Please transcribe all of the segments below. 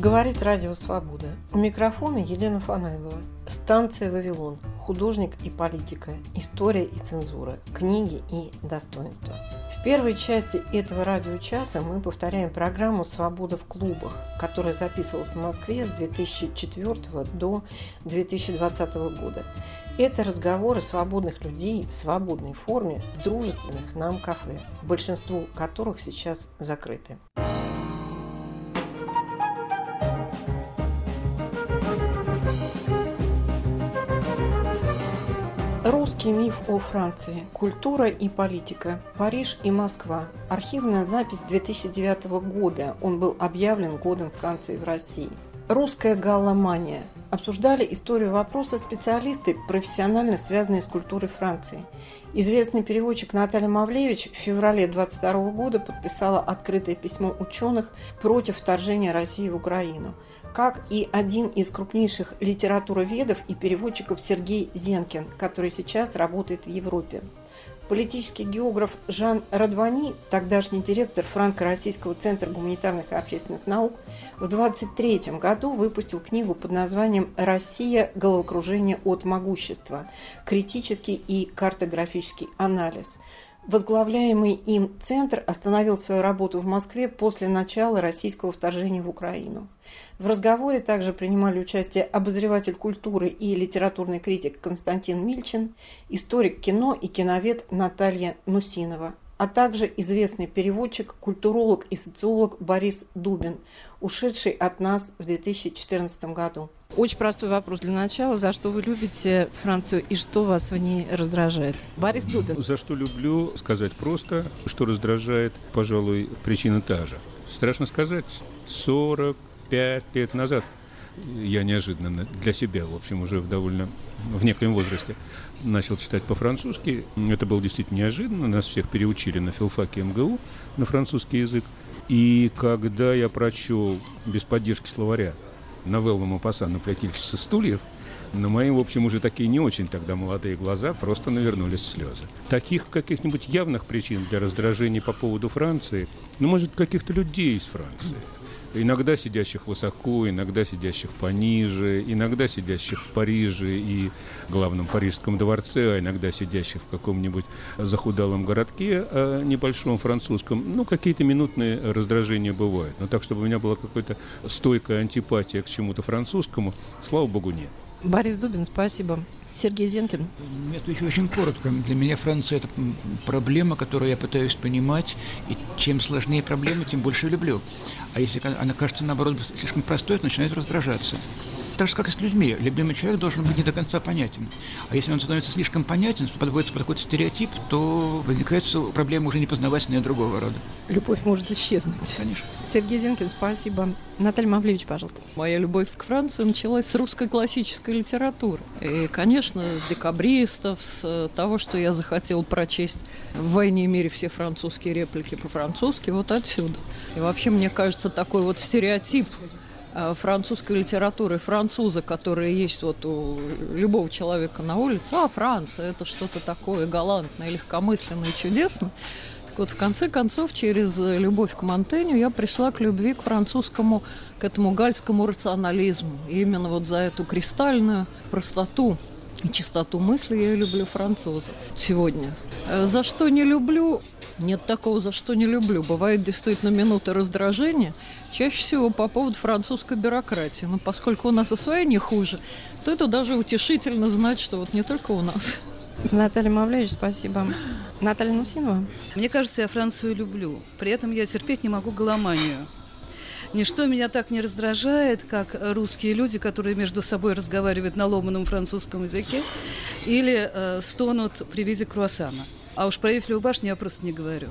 Говорит Радио Свобода. У микрофона Елена Фанайлова. Станция «Вавилон». Художник и политика. История и цензура. Книги и достоинства. В первой части этого радиочаса мы повторяем программу «Свобода в клубах», которая записывалась в Москве с 2004 до 2020 года. Это разговоры свободных людей в свободной форме в дружественных нам кафе, большинство которых сейчас закрыты. Русский миф о Франции. Культура и политика. Париж и Москва. Архивная запись 2009 года. Он был объявлен годом Франции в России. Русская галломания. Обсуждали историю вопроса специалисты, профессионально связанные с культурой Франции. Известный переводчик Наталья Мавлевич в феврале 2022 года подписала открытое письмо ученых против вторжения России в Украину. Как и один из крупнейших литературоведов и переводчиков Сергей Зенкин, который сейчас работает в Европе. Политический географ Жан Радвани, тогдашний директор Франко-Российского центра гуманитарных и общественных наук, в 1923 году выпустил книгу под названием «Россия. Головокружение от могущества. Критический и картографический анализ». Возглавляемый им центр остановил свою работу в Москве после начала российского вторжения в Украину. В разговоре также принимали участие обозреватель культуры и литературный критик Константин Мильчин, историк кино и киновед Наталья Нусинова, а также известный переводчик, культуролог и социолог Борис Дубин, ушедший от нас в 2014 году. Очень простой вопрос для начала. За что вы любите Францию и что вас в ней раздражает? Борис Дубин. За что люблю, сказать просто. Что раздражает, пожалуй, причина та же. Страшно сказать, 45 лет назад я неожиданно для себя, в общем, уже в некоем возрасте начал читать по-французски. Это было действительно неожиданно. Нас всех переучили на филфаке МГУ на французский язык. И когда я прочел без поддержки словаря новеллу Мопассана «Плетильщица стульев», на мои, в общем, уже такие не очень тогда молодые глаза просто навернулись слезы. Таких каких-нибудь явных причин для раздражения по поводу Франции, может, каких-то людей из Франции. Иногда сидящих высоко, иногда сидящих пониже, иногда сидящих в Париже и главном парижском дворце, а иногда сидящих в каком-нибудь захудалом городке небольшом французском. Какие-то минутные раздражения бывают. Но так, чтобы у меня была какая-то стойкая антипатия к чему-то французскому, слава богу, нет. Борис Дубин, спасибо. Сергей Зенкин. Я отвечу очень коротко. Для меня Франция – это проблема, которую я пытаюсь понимать, и чем сложнее проблема, тем больше люблю. А если она кажется, наоборот, слишком простой, то начинает раздражаться. Так же, как и с людьми. Любимый человек должен быть не до конца понятен. А если он становится слишком понятен, подводится под какой-то стереотип, то возникает проблема уже непознавательная другого рода. Любовь может исчезнуть. Конечно. Сергей Зенкин, спасибо. Наталья Мавлевич, пожалуйста. Моя любовь к Франции началась с русской классической литературы. И, конечно, с декабристов, с того, что я захотела прочесть в «Войне и мире» все французские реплики по-французски, вот отсюда. И вообще, мне кажется, такой вот стереотип французской литературы, француза, которые есть вот у любого человека на улице, Франция, это что-то такое галантное, легкомысленное и чудесное. Так вот, в конце концов, через любовь к Монтенью я пришла к любви к французскому, к этому гальскому рационализму. И именно вот за эту кристальную простоту и чистоту мысли я люблю француза сегодня. За что не люблю? Нет такого, за что не люблю. Бывают действительно минуты раздражения, чаще всего по поводу французской бюрократии. Но поскольку у нас и свои не хуже, то это даже утешительно знать, что вот не только у нас. Наталья Мавлевич, спасибо. Наталья Нусинова. Мне кажется, я Францию люблю. При этом я терпеть не могу галломанию. Ничто меня так не раздражает, как русские люди, которые между собой разговаривают на ломаном французском языке или стонут при виде круассана. А уж про Эйфелеву башню я просто не говорю.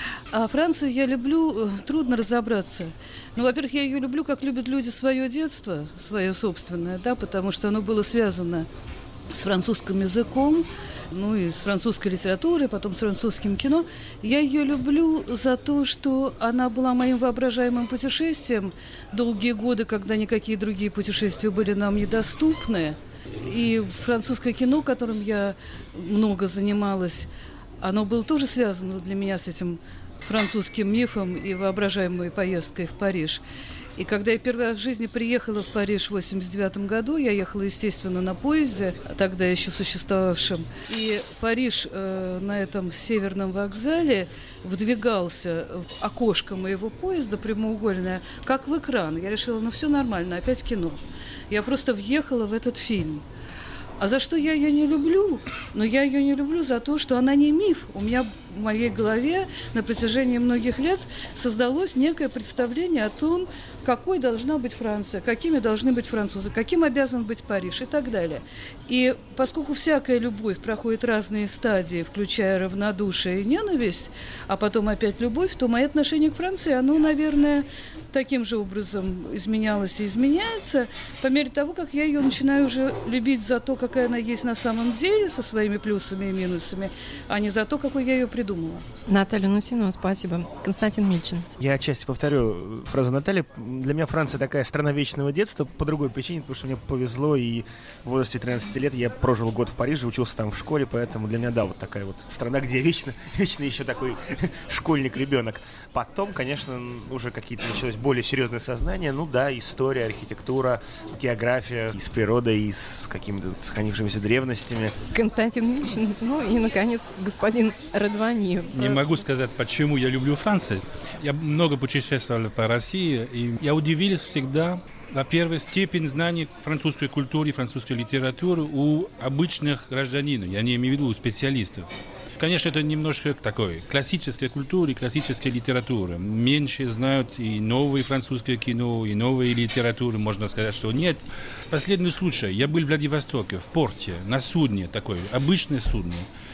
А Францию я люблю, трудно разобраться. Во-первых, я ее люблю, как любят люди свое детство, свое собственное, потому что оно было связано с французским языком, и с французской литературой, потом с французским кино. Я ее люблю за то, что она была моим воображаемым путешествием долгие годы, когда никакие другие путешествия были нам недоступны. И французское кино, которым я много занималась, оно было тоже связано для меня с этим французским мифом и воображаемой поездкой в Париж. И когда я первый раз в жизни приехала в Париж в 1989 году, я ехала, естественно, на поезде, тогда еще существовавшем. И Париж на этом северном вокзале вдвигался в окошко моего поезда прямоугольное, как в экран. Я решила, ну все нормально, опять кино. Я просто въехала в этот фильм. А за что я ее не люблю? Но я ее не люблю за то, что она не миф. У меня в моей голове на протяжении многих лет создалось некое представление о том, какой должна быть Франция, какими должны быть французы, каким обязан быть Париж и так далее. И поскольку всякая любовь проходит разные стадии, включая равнодушие и ненависть, а потом опять любовь, то мое отношение к Франции, оно, наверное, таким же образом изменялось и изменяется по мере того, как я ее начинаю уже любить за то, какая она есть на самом деле, со своими плюсами и минусами, а не за то, какой я ее придумала. Наталья Нусинова, спасибо. Константин Мильчин. Я отчасти повторю фразу Натальи. Для меня Франция такая страна вечного детства по другой причине, потому что мне повезло, и в возрасте 13 лет я прожил год в Париже, учился там в школе, поэтому для меня, да, вот такая вот страна, где вечно еще такой школьник-ребенок. Потом, конечно, уже какие-то началось более серьезное сознание, ну да, история, архитектура, география, и с природой, и с какими-то сохранившимися древностями. Константин Мильчин, ну и, наконец, господин Радваниев. Не могу сказать, почему я люблю Францию. Я много путешествовал по России, и я удивился всегда, во-первых, степень знаний французской культуры, французской литературы у обычных гражданинов, я не имею в виду у специалистов. Конечно, это немножко такой классической культуры, классической литературы. Меньше знают и новое французское кино, и новые литературы, можно сказать, что нет. Последний случай, я был в Владивостоке, в порте, на судне такой, обычное судно.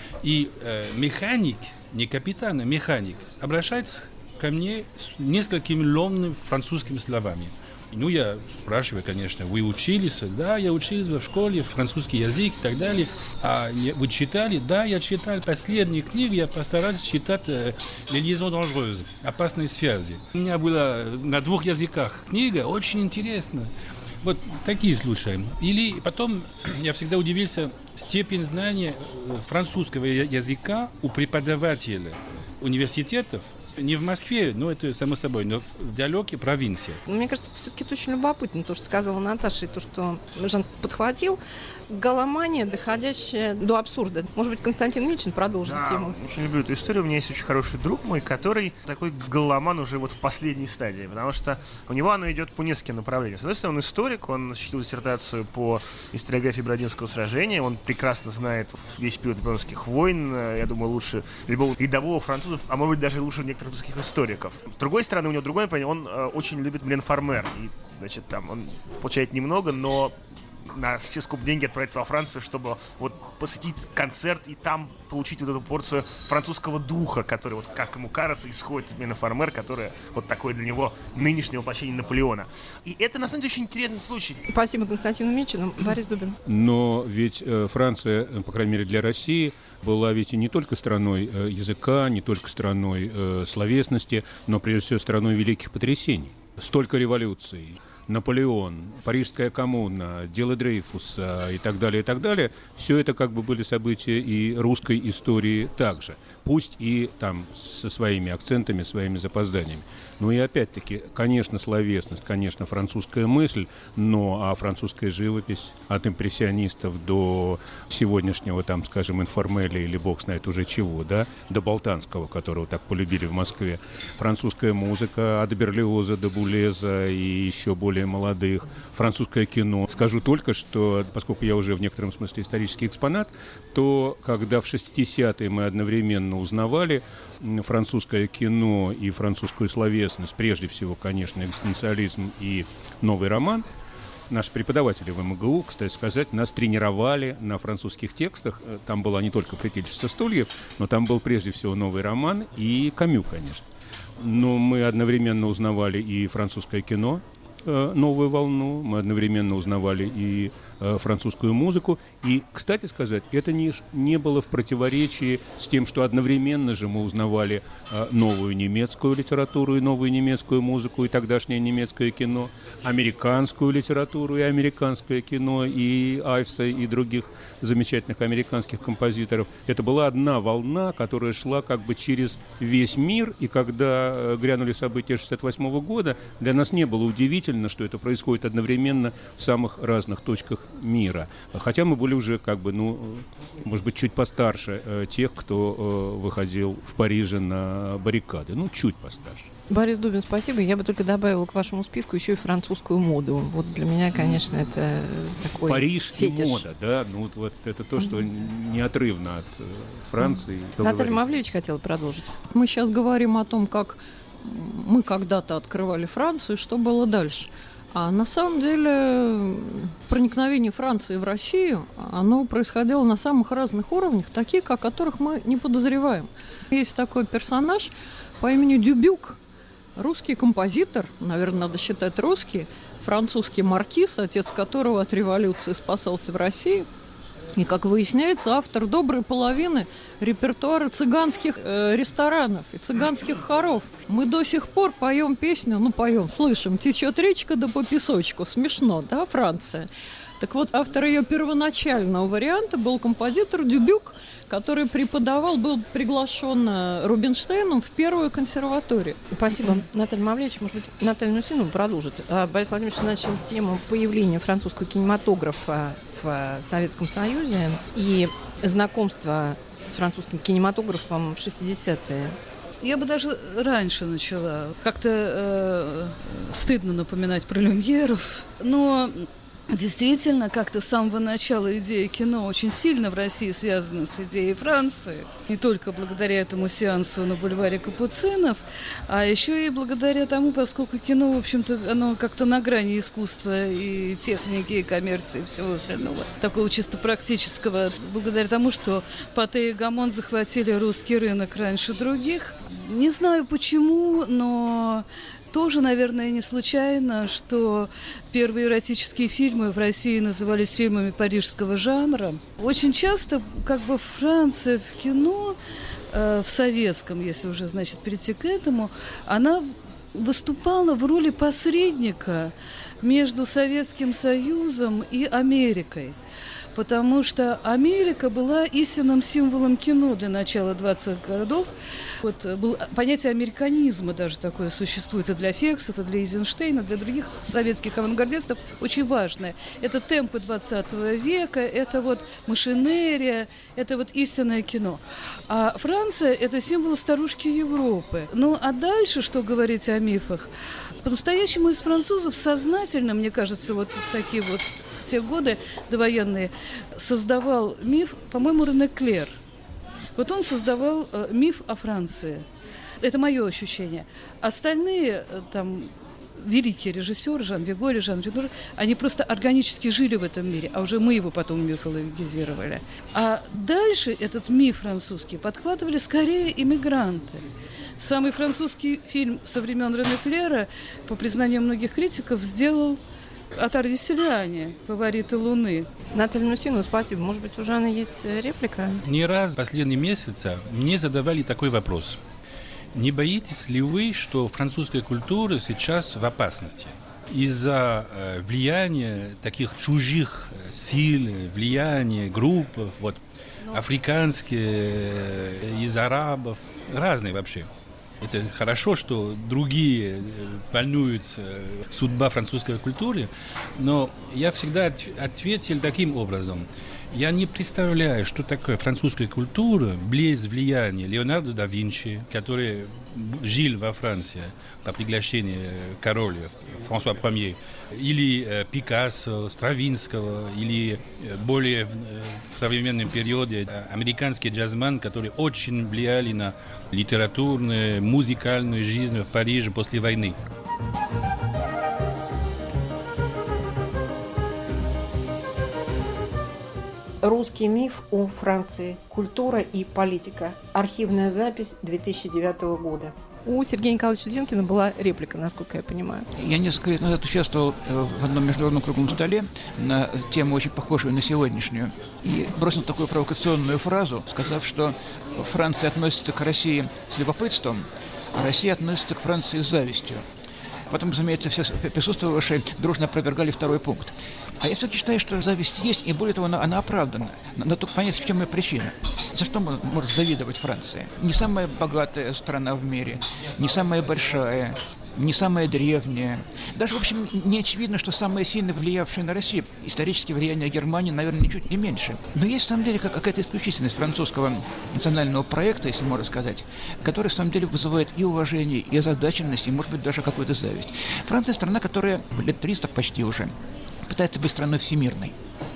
И механик, не капитан, а механик, обращается ко мне с несколькими ломными французскими словами. Ну, я спрашиваю, конечно, вы учились? Да, я учился в школе, французский язык и так далее. А вы читали? Да, я читал. Последнюю книгу я постарался читать «Les liaisons dangereuses», «Опасные связи». У меня была на 2 языках книга, очень интересная. Вот такие случаи. Или потом я всегда удивился степень знания французского языка у преподавателя университетов. Не в Москве, но это само собой, но в далекой провинции. Мне кажется, все-таки это очень любопытно, то, что сказала Наташа, и то, что Жан подхватил. Галомания, доходящая до абсурда. Может быть, Константин Мильчин продолжит тему. Очень люблю эту историю. У меня есть очень хороший друг мой, который такой галоман уже вот в последней стадии, потому что у него оно идет по нескольким направлениям. С одной стороны, он историк, он защитил диссертацию по историографии Бородинского сражения, он прекрасно знает весь период наполеоновских войн, я думаю, лучше любого рядового француза, а может быть, даже лучше некоторых русских историков. С другой стороны, у него другое направление, он очень любит Милен Фармер, и, значит, там он получает немного, но на все скуп деньги отправиться во Францию, чтобы вот посетить концерт и там получить вот эту порцию французского духа, который, вот как ему кажется, исходит от Милена Фармер, которая вот такое для него нынешнее воплощение Наполеона. И это, на самом деле, очень интересный случай. Спасибо Константину Мильчину. Борис Дубин. Но ведь Франция, по крайней мере для России, была ведь и не только страной языка, не только страной словесности, но прежде всего страной великих потрясений. Столько революций. Наполеон, Парижская коммуна, дело Дрейфуса и так далее, все это как бы были события и русской истории также. Пусть и там со своими акцентами, своими запозданиями. Ну и опять-таки, конечно, словесность, конечно, французская мысль, но французская живопись от импрессионистов до сегодняшнего, там, скажем, Информеля или бог знает уже чего, да, до Болтанского, которого так полюбили в Москве. Французская музыка от Берлиоза до Булеза и еще более молодых. Французское кино. Скажу только, что, поскольку я уже в некотором смысле исторический экспонат, то когда в 60-е мы одновременно узнавали французское кино и французскую словесность, прежде всего, конечно, экзистенциализм и новый роман, наши преподаватели в МГУ, кстати сказать, нас тренировали на французских текстах. Там была не только «Плетельщица стульев», но там был прежде всего новый роман и Камю, конечно. Но мы одновременно узнавали и французское кино, новую волну, мы одновременно узнавали и французскую музыку. И, кстати сказать, это не было в противоречии с тем, что одновременно же мы узнавали новую немецкую литературу и новую немецкую музыку, и тогдашнее немецкое кино, американскую литературу и американское кино, и Айвса, и других замечательных американских композиторов. Это была одна волна, которая шла как бы через весь мир, и когда грянули события 1968 года, для нас не было удивительно, что это происходит одновременно в самых разных точках мира. Хотя мы были уже как бы, может быть, чуть постарше тех, кто выходил в Париже на баррикады. Чуть постарше. Борис Дубин, спасибо. Я бы только добавила к вашему списку еще и французскую моду. Вот для меня, конечно, это такой Париж фетиш. И мода, да? Вот это то, что неотрывно от Франции. Наталья Мавлевич хотела продолжить. Мы сейчас говорим о том, как мы когда-то открывали Францию, что было дальше. А на самом деле проникновение Франции в Россию, оно происходило на самых разных уровнях, таких, о которых мы не подозреваем. Есть такой персонаж по имени Дюбюк, русский композитор, наверное, надо считать русский, французский маркиз, отец которого от революции спасался в России. И, как выясняется, автор доброй половины репертуара цыганских ресторанов и цыганских хоров. Мы до сих пор поем песню, слышим, течет речка да по песочку. Смешно, да, Франция? Так вот, автор ее первоначального варианта был композитор Дюбюк, который был приглашен Рубинштейном в первую консерваторию. Спасибо, Наталья Мавлевич. Может быть, Наталья Нусинова продолжит. Борис Владимирович начал тему появления французского кинематографа в Советском Союзе и знакомства с французским кинематографом в 60-е. Я бы даже раньше начала. Как-то стыдно напоминать про люмьеров, но действительно, как-то с самого начала идея кино очень сильно в России связана с идеей Франции. Не только благодаря этому сеансу на бульваре Капуцинов, а еще и благодаря тому, поскольку кино, в общем-то, оно как-то на грани искусства и техники, и коммерции, и всего остального. Такого чисто практического. Благодаря тому, что Патэ и Гамон захватили русский рынок раньше других. Не знаю почему, но тоже, наверное, не случайно, что первые эротические фильмы в России назывались фильмами парижского жанра. Очень часто как бы Франция в кино, в советском, если уже, значит, перейти к этому, она выступала в роли посредника между Советским Союзом и Америкой. Потому что Америка была истинным символом кино для начала 20-х годов. Понятие американизма даже такое существует и для Фексов, и для Эйзенштейна, для других советских авангардистов, очень важное. Это темпы 20 века, это машинерия, это истинное кино. А Франция – это символ старушки Европы. А дальше, что говорить о мифах? По-настоящему из французов сознательно, мне кажется, такие в те годы довоенные, создавал миф, по-моему, Рене Клер. Он создавал миф о Франции. Это мое ощущение. Остальные великие режиссеры, Жан Виго, Жан Ренуар, они просто органически жили в этом мире, а уже мы его потом мифологизировали. А дальше этот миф французский подхватывали скорее иммигранты. Самый французский фильм со времен Рене Клера, по признанию многих критиков, сделал Атар Веселяне, «Фавориты Луны». Наталья Нусинова, спасибо. Может быть, у Жанны есть реплика? Не раз в последние месяцы мне задавали такой вопрос. Не боитесь ли вы, что французская культура сейчас в опасности? Из-за влияния таких чужих сил, влияния групп, африканские, из арабов, разные вообще. Это хорошо, что другие волнуются судьба французской культуры, но я всегда ответил таким образом. Я не представляю, что такое французская культура без влияния Леонардо да Винчи, который жил во Франции по приглашению короля Франсуа I, или Пикассо, Стравинского, или более в современном периоде американские джазмены, которые очень влияли на литературную, музыкальную жизнь в Париже после войны. Русский миф о Франции. Культура и политика. Архивная запись 2009 года. У Сергея Николаевича Зенкина была реплика, насколько я понимаю. Я несколько лет назад участвовал в одном международном круглом столе на тему, очень похожую на сегодняшнюю, и бросил такую провокационную фразу, сказав, что Франция относится к России с любопытством, а Россия относится к Франции с завистью. Потом, разумеется, все присутствовавшие дружно опровергали второй пункт. А я все-таки считаю, что зависть есть, и более того, она оправдана. Надо только понять, в чем ее причина. За что может завидовать Франция? Не самая богатая страна в мире, не самая большая, не самая древняя. Даже, в общем, не очевидно, что самое сильно влиявшее на Россию. Исторически влияние Германии, наверное, ничуть не меньше. Но есть, в самом деле, какая-то исключительность французского национального проекта, если можно сказать, который, в самом деле, вызывает и уважение, и озадаченность, и, может быть, даже какую-то зависть. Франция – страна, которая лет 300 почти уже пытается быть страной всемирной.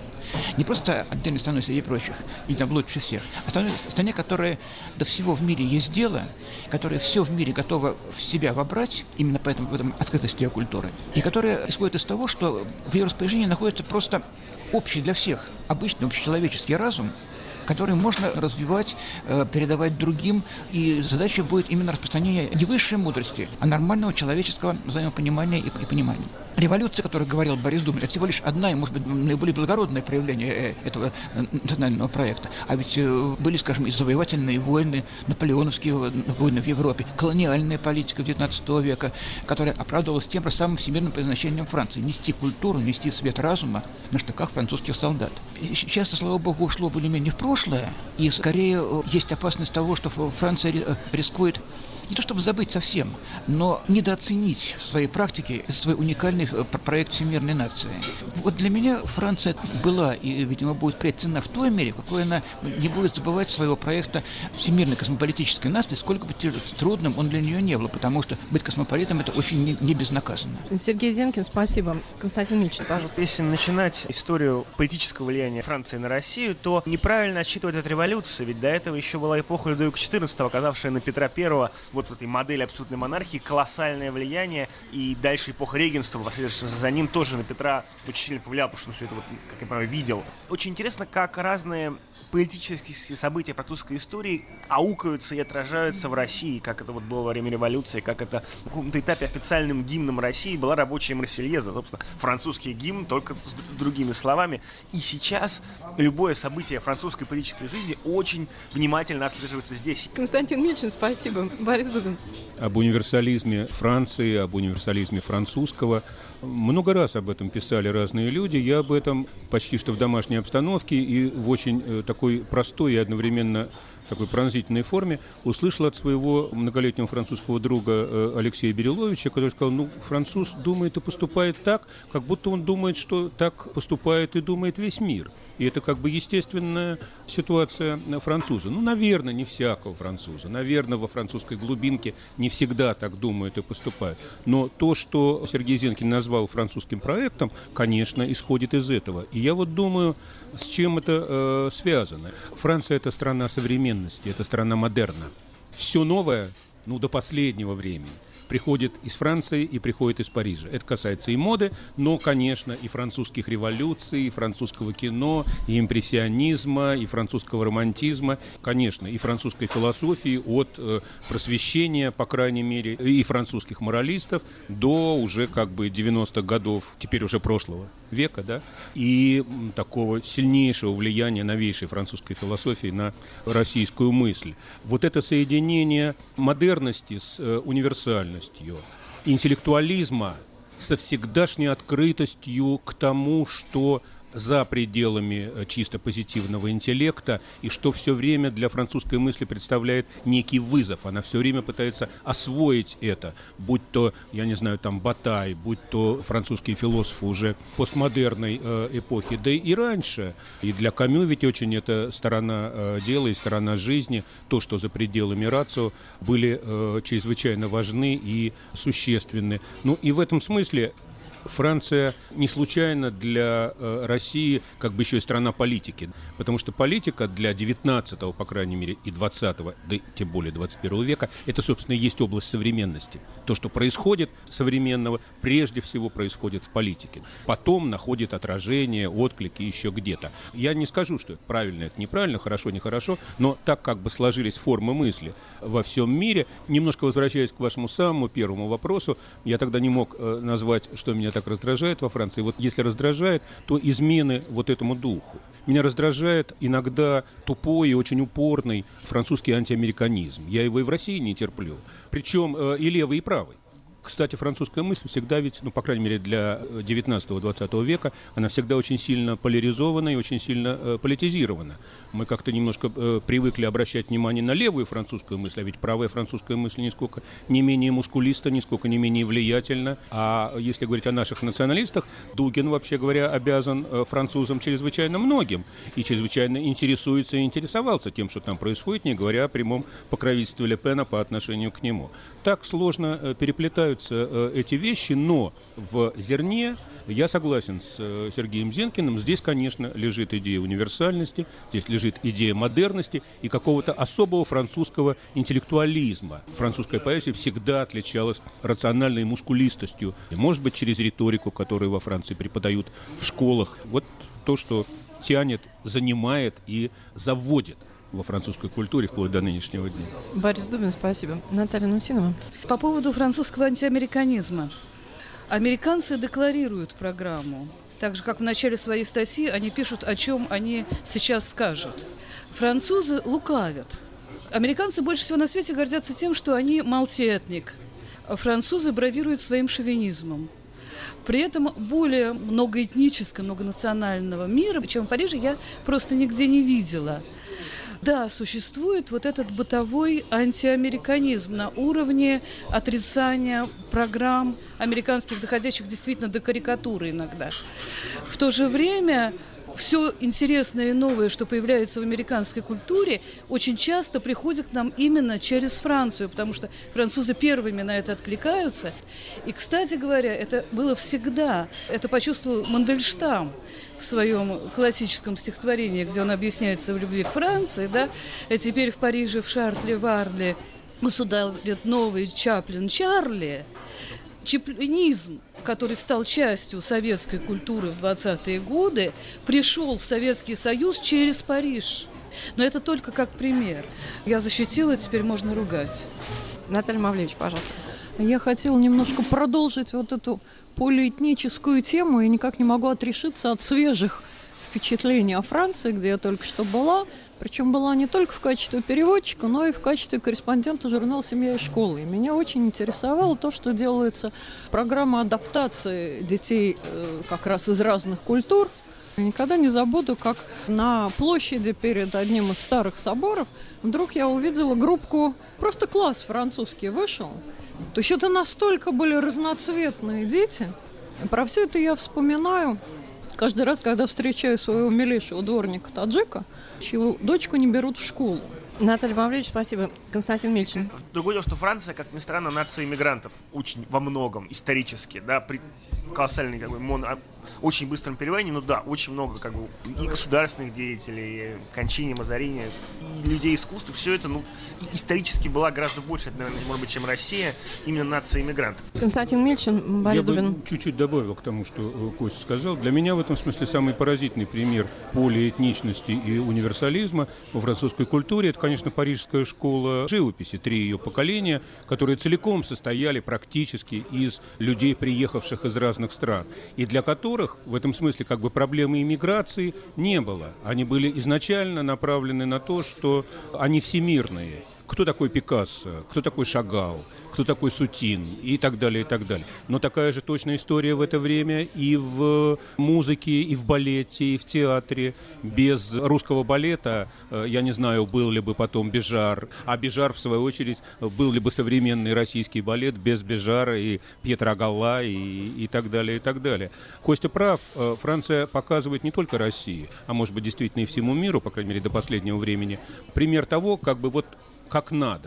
Не просто отдельной страной среди прочих, и там лучше всех, а стране, которая до всего в мире есть дело, которая все в мире готова в себя вобрать, именно поэтому в этом открытости ее культуры, и которая исходит из того, что в ее распоряжении находится просто общий для всех, обычный общечеловеческий разум, который можно развивать, передавать другим, и задача будет именно распространение не высшей мудрости, а нормального человеческого взаимопонимания и понимания. Революция, о которой говорил Борис Думин, это всего лишь одна и, может быть, наиболее благородное проявление этого национального проекта. А ведь были, скажем, и завоевательные войны, наполеоновские войны в Европе, колониальная политика XIX века, которая оправдывалась тем же самым всемирным предназначением Франции – нести культуру, нести свет разума на штыках французских солдат. И сейчас, слава богу, ушло более-менее в прошлое, и скорее есть опасность того, что Франция рискует не то чтобы забыть совсем, но недооценить в своей практике свой уникальный проект всемирной нации. Вот для меня Франция была и, видимо, будет впредь ценна в той мере, какой она не будет забывать своего проекта всемирной космополитической нации, сколько бы трудным он для нее не был, потому что быть космополитом – это очень не безнаказанно. Сергей Зенкин, спасибо. Константин Мильчин, пожалуйста. Если начинать историю политического влияния Франции на Россию, то неправильно отсчитывать от революции, ведь до этого еще была эпоха Людовика XIV, оказавшая на Петра I вот в этой модели абсолютной монархии колоссальное влияние, и дальше эпоха регенства, последовавшая за ним, тоже на Петра очень сильно повлияла, потому что он все это, как я понимаю, видел. Очень интересно, как разные политические события французской истории аукаются и отражаются в России, как это вот было во время революции, как это в каком-то этапе официальным гимном России была рабочая Марсельеза, собственно, французский гимн, только с другими словами. И сейчас любое событие французской политической жизни очень внимательно отслеживается здесь. Константин Мильчин, спасибо. Борис Дубин. Об универсализме Франции, об универсализме французского. Много раз об этом писали разные люди. Я об этом почти что в домашней обстановке и в очень такой простой и одновременно такой пронзительной форме услышал от своего многолетнего французского друга Алексея Бериловича, который сказал, француз думает и поступает так, как будто он думает, что так поступает и думает весь мир. И это как бы естественная ситуация француза. Наверное, не всякого француза. Наверное, во французской глубинке не всегда так думают и поступают. Но то, что Сергей Зенкин назвал французским проектом, конечно, исходит из этого. И я вот думаю, с чем это связано. Франция – это страна современности, это страна модерна. Все новое, до последнего времени, приходит из Франции и приходит из Парижа. Это касается и моды, но, конечно, и французских революций, и французского кино, и импрессионизма, и французского романтизма, конечно, и французской философии от просвещения, по крайней мере, и французских моралистов до уже 90-х годов, теперь уже прошлого века, да, и такого сильнейшего влияния новейшей французской философии на российскую мысль. Вот это соединение модерности с универсальностью, интеллектуализма со всегдашней открытостью к тому, что за пределами чисто позитивного интеллекта, и что все время для французской мысли представляет некий вызов. Она все время пытается освоить это, будь то, Батай, будь то французские философы уже постмодерной эпохи, да и раньше. И для Камю ведь очень эта сторона дела и сторона жизни, то, что за пределами рацио, были чрезвычайно важны и существенны. И в этом смысле Франция не случайно для России как бы еще и страна политики, потому что политика для 19-го, по крайней мере, и 20-го, да и тем более 21 века, это, собственно, и есть область современности. То, что происходит современного, прежде всего происходит в политике. Потом находит отражение, отклики еще где-то. Я не скажу, что это правильно, это неправильно, хорошо, нехорошо, но так как бы сложились формы мысли во всем мире. Немножко возвращаясь к вашему самому первому вопросу, я тогда не мог назвать, что меня так раздражает во Франции. Вот если раздражает, то измены вот этому духу. Меня раздражает иногда тупой и очень упорный французский антиамериканизм. Я его и в России не терплю. Причем и левый, и правый. Кстати, французская мысль всегда ведь, по крайней мере, для 19-20 века, она всегда очень сильно поляризована и очень сильно политизирована. Мы как-то немножко привыкли обращать внимание на левую французскую мысль, а ведь правая французская мысль нисколько не менее мускулиста, нисколько не менее влиятельна. А если говорить о наших националистах, Дугин, вообще говоря, обязан французам чрезвычайно многим и чрезвычайно интересуется и интересовался тем, что там происходит, не говоря о прямом покровительстве Ле Пена по отношению к нему. Так сложно переплетаются эти вещи, но в зерне я согласен с Сергеем Зенкиным. Здесь, конечно, лежит идея универсальности, здесь лежит идея модерности и какого-то особого французского интеллектуализма. Французская поэзия всегда отличалась рациональной мускулистостью. Может быть, через риторику, которую во Франции преподают в школах. Вот то, что тянет, занимает и заводит во французской культуре вплоть до нынешнего дня. Борис Дубин, спасибо. Наталья Нусинова. По поводу французского антиамериканизма. Американцы декларируют программу. Так же, как в начале своей статьи, они пишут, о чем они сейчас скажут. Французы лукавят. Американцы больше всего на свете гордятся тем, что они мультиэтник. Французы бравируют своим шовинизмом. При этом более многоэтнического, многонационального мира, чем в Париже, я просто нигде не видела. Да, существует вот этот бытовой антиамериканизм на уровне отрицания программ американских, доходящих действительно до карикатуры иногда. В то же время все интересное и новое, что появляется в американской культуре, очень часто приходит к нам именно через Францию, потому что французы первыми на это откликаются. И, кстати говоря, это было всегда. Это почувствовал Мандельштам в своем классическом стихотворении, где он объясняется в любви к Франции, да, и теперь в Париже, в Шартле, в Арле государит новый Чаплин Чарли. Чаплинизм, который стал частью советской культуры в 20-е годы, пришел в Советский Союз через Париж. Но это только как пример. Я защитила, теперь можно ругать. Наталья Мавлевич, пожалуйста. Я хотела немножко продолжить вот эту полиэтническую тему и никак не могу отрешиться от свежих впечатлений о Франции, где я только что была. Причем была не только в качестве переводчика, но и в качестве корреспондента журнала «Семья и школа». И меня очень интересовало то, что делается программа адаптации детей как раз из разных культур. Я никогда не забуду, как на площади перед одним из старых соборов вдруг я увидела группку, просто класс французский вышел. То есть это настолько были разноцветные дети. И про все это я вспоминаю каждый раз, когда встречаю своего милейшего дворника таджика, чью дочку не берут в школу. Наталья Мавлевич, спасибо. Константин Мильчин. Другое дело, что Франция, как ни странно, нация иммигрантов очень во многом исторически, да, при колоссальной, как бы, очень быстром переливании, но да, очень много, как бы, и государственных деятелей, и Кончини, Мазарини, и людей искусства, все это, исторически была гораздо больше, наверное, может быть, чем Россия, именно нация иммигрантов. Константин Мильчин, Борис Дубин. Я бы чуть-чуть добавил к тому, что Костя сказал. Для меня в этом смысле самый поразительный пример полиэтничности и универсализма во французской культуре — это, конечно, парижская школа живописи, 3 ее поколения, которые целиком состояли практически из людей, приехавших из разных стран, и для которых в этом смысле как бы проблемы иммиграции не было. Они были изначально направлены на то, что они всемирные. Кто такой Пикассо, кто такой Шагал, кто такой Сутин и так далее, и так далее. Но такая же точная история в это время и в музыке, и в балете, и в театре. Без русского балета, я не знаю, был ли бы потом Бежар, а Бежар, в свою очередь, был ли бы современный российский балет без Бежара и Пьетро Галла и так далее, и так далее. Костя прав, Франция показывает не только России, а может быть действительно и всему миру, по крайней мере до последнего времени, пример того, как бы вот как надо.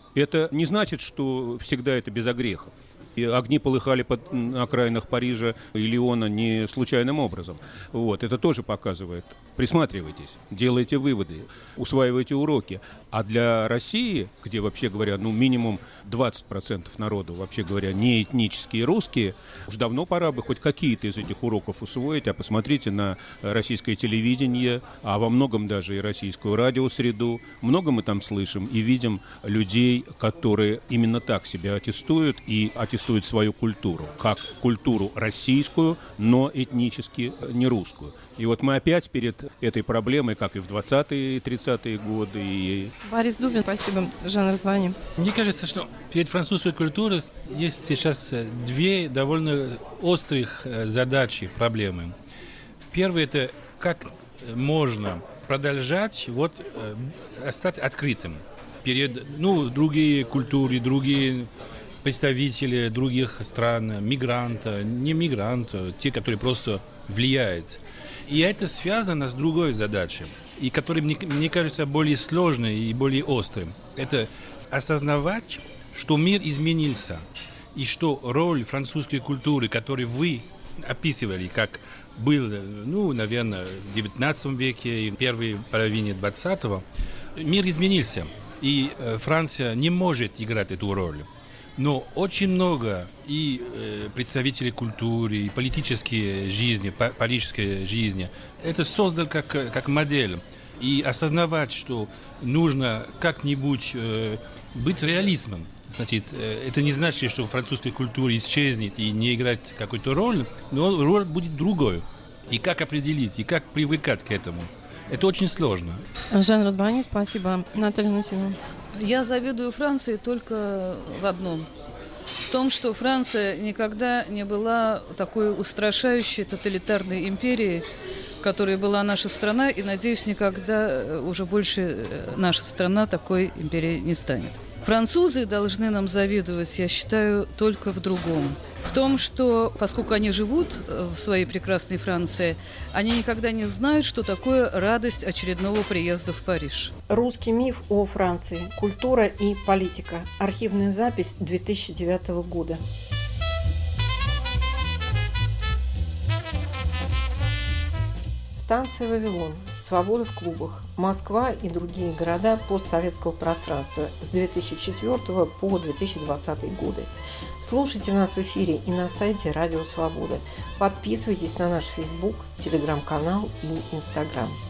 Это не значит, что всегда это без огрехов. И огни полыхали на окраинах Парижа и Лиона не случайным образом. Вот. Это тоже показывает. Присматривайтесь, делайте выводы, усваивайте уроки. А для России, где, вообще говоря, минимум 20% народу, вообще говоря, не этнические русские, уж давно пора бы хоть какие-то из этих уроков усвоить. А посмотрите на российское телевидение, а во многом даже и российскую радиосреду. Много мы там слышим и видим людей, которые именно так себя аттестуют и аттестуют свою культуру, как культуру российскую, но этнически не русскую. И вот мы опять перед этой проблемой, как и в 20-е и 30-е годы. Борис Дубин, спасибо. Жан Радвани. Мне кажется, что перед французской культурой есть сейчас две довольно острых задачи, проблемы. Первое – это как можно продолжать остаться открытым перед другие культуры, другие представители других стран, мигранта, не мигранта, те, которые просто влияют. И это связано с другой задачей, и которая, мне кажется, более сложной и более острой. Это осознавать, что мир изменился, и что роль французской культуры, которую вы описывали, как был, наверное, в XIX веке и первой половине XX, мир изменился, и Франция не может играть эту роль. Но очень много и представителей культуры, и политической жизни, парижской жизни, это создал как модель. И осознавать, что нужно как-нибудь быть реалистом. Значит, это не значит, что французская культура исчезнет и не играет какую-то роль, но роль будет другой. И как определить, и как привыкать к этому. Это очень сложно. Жан Радвани, спасибо. Наталья Нусина. Я завидую Франции только в одном. В том, что Франция никогда не была такой устрашающей тоталитарной империей, которой была наша страна, и, надеюсь, никогда уже больше наша страна такой империей не станет. Французы должны нам завидовать, я считаю, только в другом. В том, что, поскольку они живут в своей прекрасной Франции, они никогда не знают, что такое радость очередного приезда в Париж. Русский миф о Франции. Культура и политика. Архивная запись 2009 года. Станция «Вавилон». Свобода в клубах. Москва и другие города постсоветского пространства с 2004 по 2020 годы. Слушайте нас в эфире и на сайте Радио Свобода. Подписывайтесь на наш Facebook, Телеграм-канал и Инстаграм.